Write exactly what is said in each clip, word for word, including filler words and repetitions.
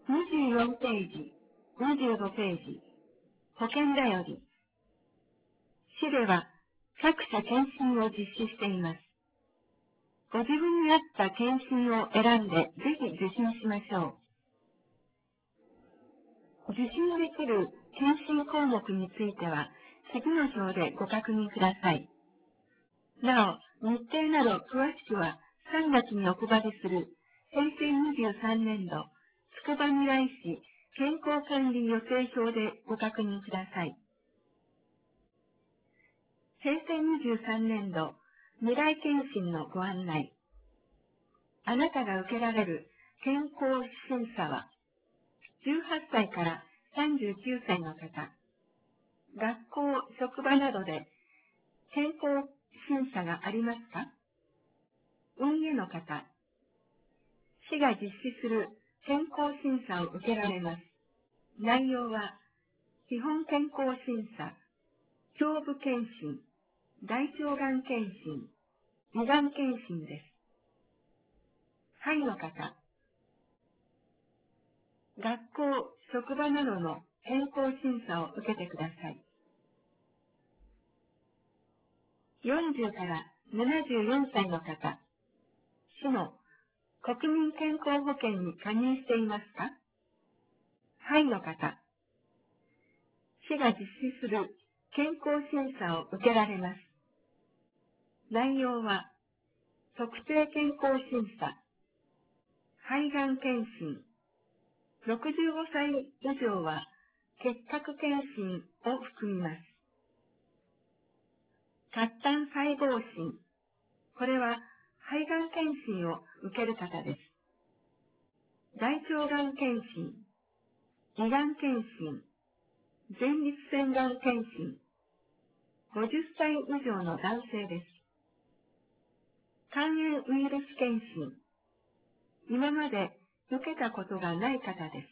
にじゅうよんページ、にじゅうごページ、保険だより。市では各社検診を実施しています。ご自分に合った検診を選んで、ぜひ受診しましょう。受診できる検診項目については、次の表でご確認ください。なお、日程など詳しくはさんがつにお配りするへいせいにじゅうさんねんどつくばみらい市健康管理予定表でご確認ください。へいせいにじゅうさんねんど未来検診のご案内。あなたが受けられる健康審査は、じゅうはっさいからさんじゅうきゅうさいの方、学校、職場などで健康審査がありますか？運営の方、市が実施する健康審査を受けられます。内容は、基本健康審査、胸部検診、大腸がん検診、胃がん検診です。はいの方、学校、職場などの健康審査を受けてください。よんじゅうからななじゅうよんさいの方、市の国民健康保険に加入していますか？はいの方、市が実施する健康審査を受けられます。内容は、特定健康審査、肺がん検診、ろくじゅうごさい以上は結核検診を含みます。活胆細胞診、これは肺がん検診を受ける方です。大腸がん検診、胃がん検診、前立腺がん検診、ごじゅっさい以上の男性です。肝炎ウイルス検診、今まで受けたことがない方です。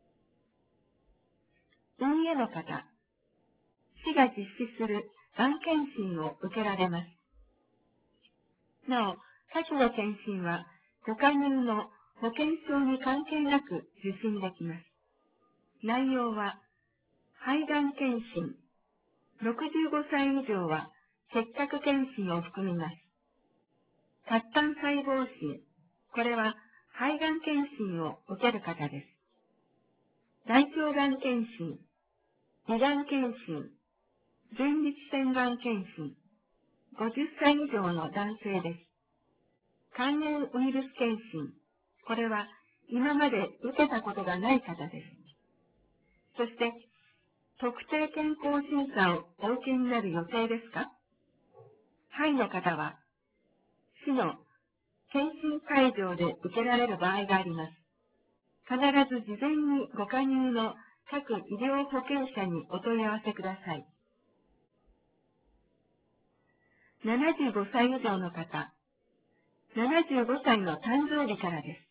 運営の方、市が実施するがん検診を受けられます。なお、下記の検診は、ご加入の保険証に関係なく受診できます。内容は、肺がん検診、ろくじゅうごさい以上は結核検診を含みます。活胆細胞診、これは肺がん検診を受ける方です。大腸がん検診、胃がん検診、前立腺がん検診、ごじゅっさい以上の男性です。肝炎ウイルス検診、これは今まで受けたことがない方です。そして、特定健康審査をお受けになる予定ですか？はいの方は、市の検診会場で受けられる場合があります。必ず事前にご加入の各医療保険者にお問い合わせください。ななじゅうごさい以上の方、ななじゅうごさいの誕生日からです。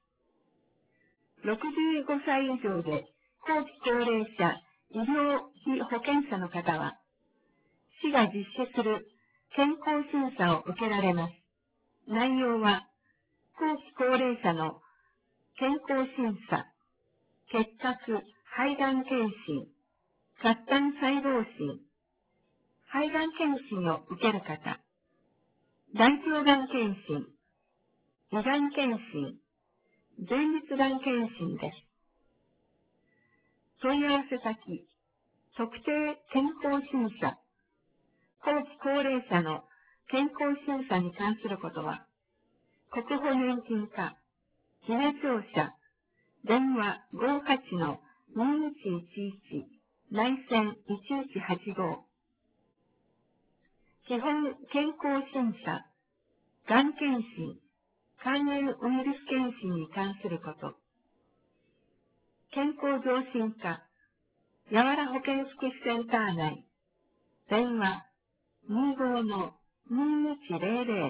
ろくじゅうごさい以上で後期高齢者医療費保険者の方は、市が実施する健康審査を受けられます。内容は、後期高齢者の健康審査、結核、肺がん検診、活胆細胞診、肺がん検診を受ける方、大腸がん検診、胃がん検診、前立がん検診です。問い合わせ先、特定健康審査、後期高齢者の健康審査に関することは、国保年金課、稲庁舎、電話 ごーはちのにいちいちいち、内線いちいちはちご、基本健康審査、がん検診、肝炎ウイルス検診に関すること、健康増進課、やわら保健福祉センター内、電話にじゅうごのにいちぜろぜろ、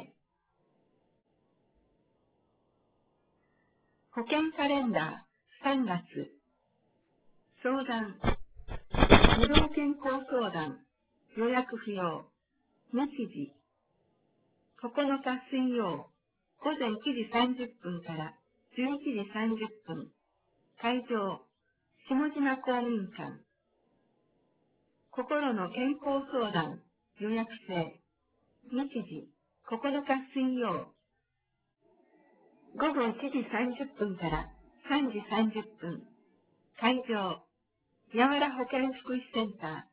保険カレンダーさんがつ、相談、無料健康相談、予約不要、日時、ここのか水曜、午前くじさんじゅっぷんからじゅういちじさんじゅっぷん、 会場、下島公民館。心の健康相談、予約制。日時、ここのか水曜。午後いちじさんじゅっぷんからさんじさんじゅっぷん。会場、やわら保健福祉センタ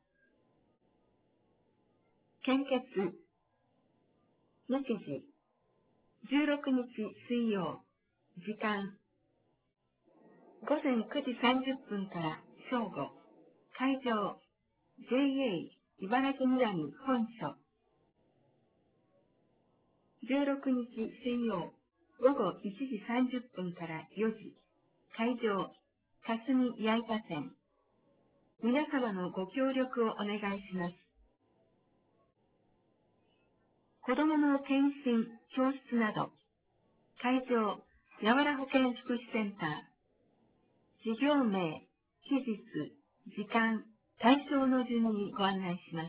ー。献血。日時、じゅうろくにち水曜。時間、午前くじさんじゅっぷんから正午。会場、ジェイエー 茨城南本所。じゅうろくにち水曜、午後いちじさんじゅっぷんからよじ。会場、霞矢板店。皆様のご協力をお願いします。子どもの検診、教室など。会場、やわら保健福祉センター。事業名、期日、時間、対象の順にご案内します。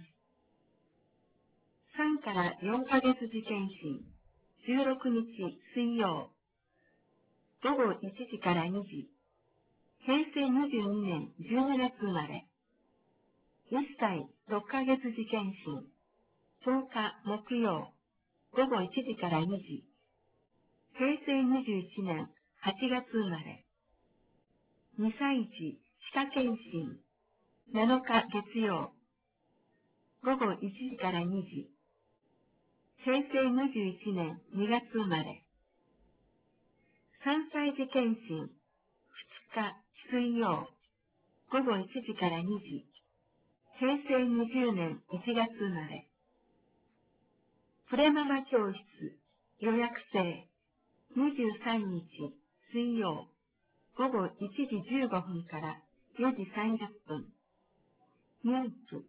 さんからよんかげつ時検診、じゅうろくにち水曜。午後いちじからにじ。へいせいにじゅうにねんじゅうにがつ生まれ。いっさいろっかげつ時検診、とおか木曜。午後いちじからにじ。へいせいにじゅういちねんはちがつ生まれ。にさい児歯科検診、なのか月曜。午後いちじからにじ。へいせいにじゅういちねんにがつ生まれ。さんさい児検診、ふつか水曜。午後いちじからにじ。へいせいにじゅうねんいちがつ生まれ。プレママ教室、予約制。にじゅうさんにち水曜。午後いちじじゅうごふんからよじさんじゅっぷん。妊婦。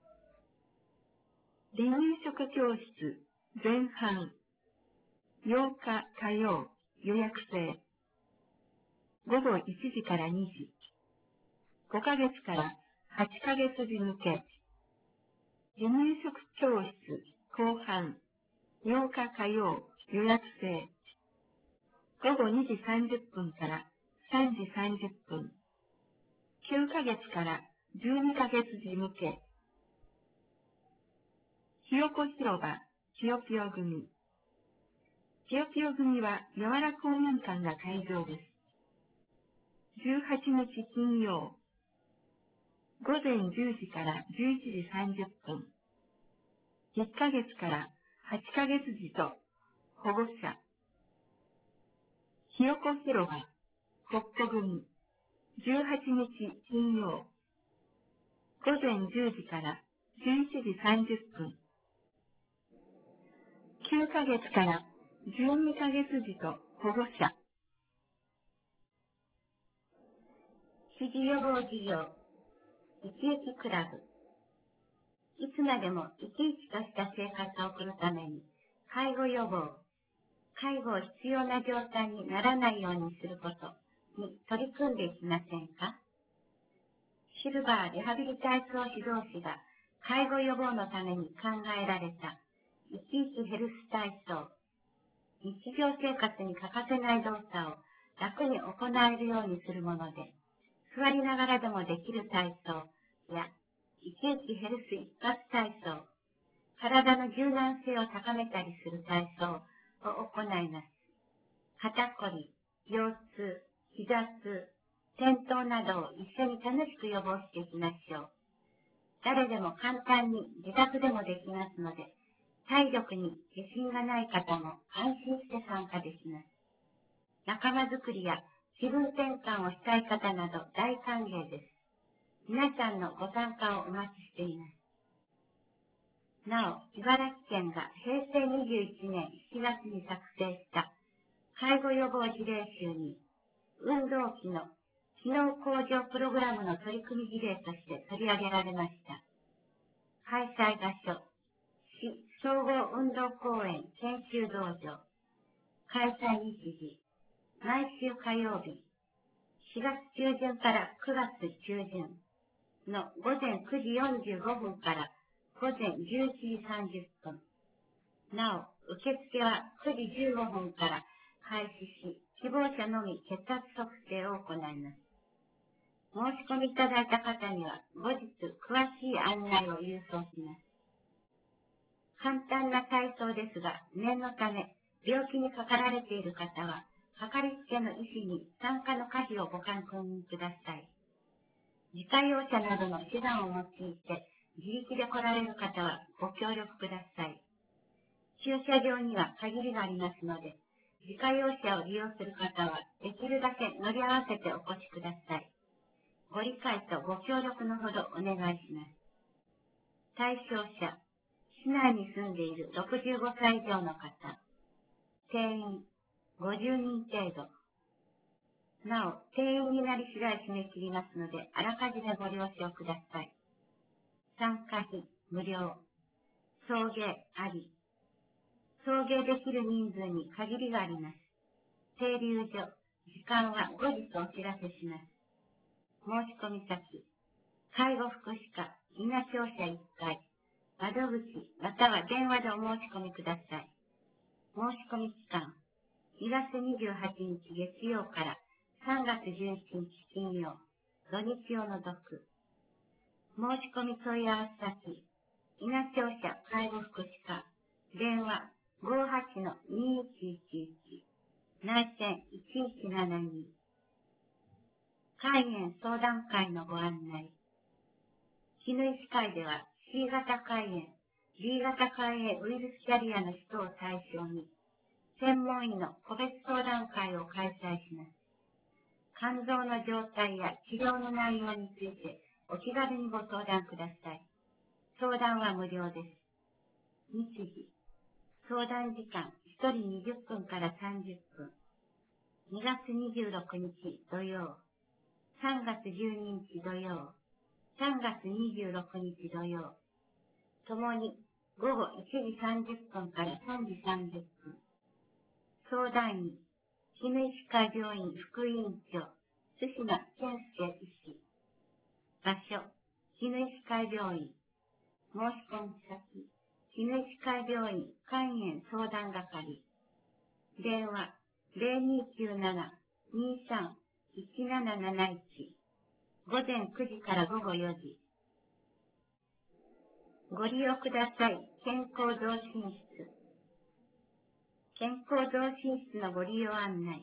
離乳食教室、前半。ようか火曜、予約制。午後いちじからにじ。ごかげつからはちかげつ児向け。離乳食教室、後半。ようか火曜、予約制。午後にじさんじゅっぷんからさんじさんじゅっぷん。きゅうかげつからじゅうにかげつ児向け。ひよこ広場、きよぴよ組。きよぴよ組は、やわら公民館が会場です。じゅうはちにち金曜。午前じゅうじからじゅういちじさんじゅっぷん。いっかげつからはちかげつ児と保護者。ひよこ広場、ほっこ組。じゅうはちにち金曜。午前じゅうじからじゅういちじさんじゅっぷん。きゅうかげつからじゅうにかげつ児と保護者。支持予防事業、いちいちクラブ。いつまでも生き生きとした生活を送るために、介護予防、介護を必要な状態にならないようにすることに取り組んでいきませんか？シルバーリハビリ体操指導士が介護予防のために考えられたいちいちヘルス体操、日常生活に欠かせない動作を楽に行えるようにするもので、座りながらでもできる体操やいちいちヘルス一発体操、体の柔軟性を高めたりする体操を行います。肩こり、腰痛、膝痛、転倒などを一緒に楽しく予防していきましょう。誰でも簡単に自宅でもできますので、体力に自信がない方も安心して参加できます。仲間づくりや気分転換をしたい方など大歓迎です。皆さんのご参加をお待ちしています。なお、茨城県がへいせいにじゅういちねんしちがつに作成した介護予防事例集に、運動器の機能向上プログラムの取り組み事例として取り上げられました。開催場所、市総合運動公園研修道場。開催日時、毎週火曜日、しがつちゅうじゅんからくがつちゅうじゅんのごぜんくじよんじゅうごふんからごぜんじゅういちじさんじゅっぷん。なお、受付はくじじゅうごふんから開始し、希望者のみ血圧測定を行います。 申し込みいただいた方には、後日詳しい案内を郵送します。簡単な体操ですが、念のため、病気にかかられている方は、かかりつけの医師に参加の可否をご確認ください。自家用車などの手段を用いて、自力で来られる方はご協力ください。駐車場には限りがありますので、自家用車を利用する方は、できるだけ乗り合わせてお越しください。ご理解とご協力のほどお願いします。対象者、市内に住んでいるろくじゅうごさい以上の方、定員ごじゅうにん程度。なお、定員になり次第締め切りますので、あらかじめご了承ください。参加費無料。送迎あり。送迎できる人数に限りがあります。停留所、時間は後日お知らせします。申し込み先、介護福祉課、稲商社いっかい、窓口または電話でお申し込みください。申し込み期間、にがつにじゅうはちにち月曜からさんがつじゅういちにち金曜、土日を除く。申し込み問い合わせ先、稲商社介護福祉課、電話 ごーはちのにーいちいちいち、内線いちいちななに。肝炎相談会のご案内。絹医師会では C 型肝炎、B 型肝炎ウイルスキャリアの人を対象に、専門医の個別相談会を開催します。肝臓の状態や治療の内容についてお気軽にご相談ください。相談は無料です。日時、相談時間ひとりにじゅっぷんからさんじゅっぷん。にがつにじゅうろくにち土曜、さんがつじゅうににち土曜、さんがつにじゅうろくにち土曜、ともにごごいちじさんじゅっぷんからさんじさんじゅっぷん。相談員、絹石会病院副院長、津島健介医師。場所、絹石会病院。申し込み先、絹石会病院肝炎相談係。電話、ゼロにきゅうなな にーさん いちなななないち。午前くじから午後よじ。ご利用ください。健康増進室。健康増進室のご利用案内。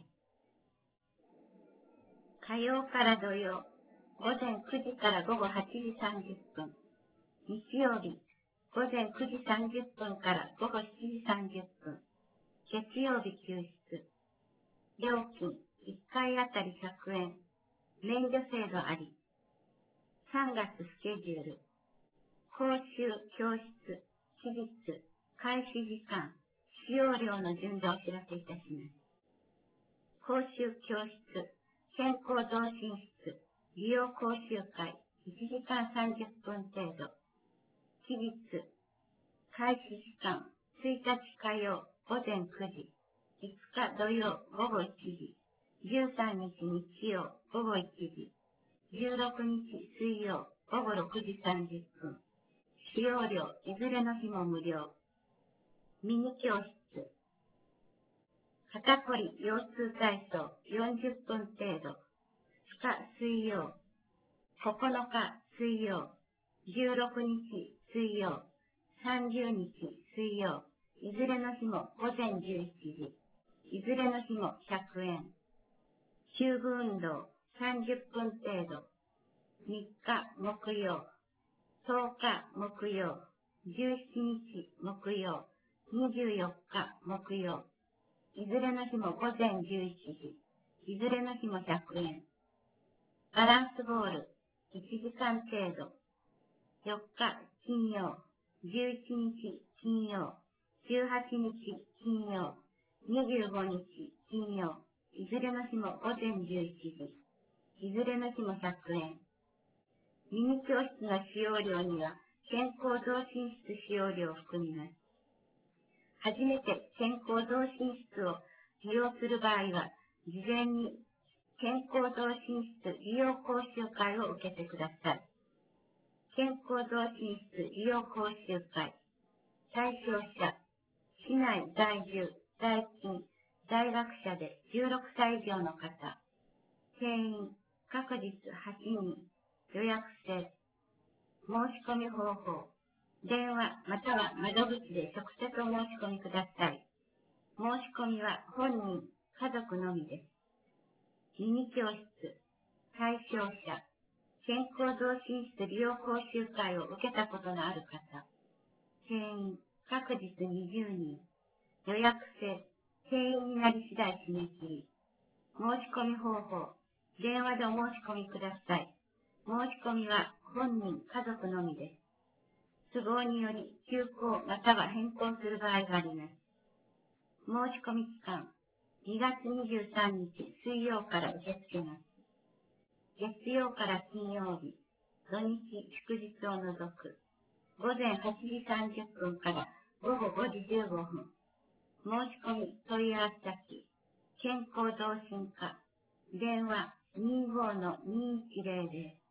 火曜から土曜、午前くじから午後はちじさんじゅっぷん。日曜日、午前くじさんじゅっぷんから午後しちじさんじゅっぷん。月曜日休室。料金いっかいあたりひゃくえん。免除制度あり。さんがつスケジュール。講習、教室、期日、開始時間、使用料の順でお知らせいたします。講習、教室、健康増進室、利用講習会、いちじかんさんじゅっぷん程度。期日、開始時間、ついたち火曜午前くじ、いつか土曜午後いちじ、じゅうさんにち日曜午後いちじ、じゅうろくにち水曜午後ろくじさんじゅっぷん。使用料いずれの日も無料。ミニ教室。肩こり腰痛体操よんじゅっぷん程度。ふつか水曜、ここのか水曜、じゅうろくにち水曜、さんじゅうにち水曜、いずれの日もごぜんじゅういちじ、いずれの日もひゃくえん。球具運動さんじゅっぷん程度。みっか木曜、とおか木曜、じゅうしちにち木曜、にじゅうよっか木曜、いずれの日もごぜんじゅういちじ、いずれの日もひゃくえん。バランスボールいちじかん程度。よっか金曜、じゅういちにち金曜、じゅうはちにち金曜、にじゅうごにち金曜、いずれの日もごぜんじゅういちじ、いずれの日もひゃくえん。ミニ教室の使用料には健康増進室使用料を含みます。初めて健康増進室を利用する場合は、事前に健康増進室利用講習会を受けてください。健康増進室利用講習会。対象者、市内在住、在勤、在学者でじゅうろくさい以上の方。定員各日はちにん、予約制。申し込み方法。電話または窓口で直接お申し込みください。申し込みは本人、家族のみです。ミニ教室、対象者、健康増進室利用講習会を受けたことのある方、定員、各日にじゅうにん、予約制、定員になり次第締め切り。申し込み方法、電話でお申し込みください。申し込みは本人、家族のみです。都合により休校または変更する場合があります。申し込み期間、にがつにじゅうさんにち水曜から受け付けます。月曜から金曜日、土日祝日を除く、ごぜんはちじさんじゅっぷんからごごごじじゅうごふん。申し込み問い合わせ先、健康増進課、電話 にじゅうごのにいちぜろぜろ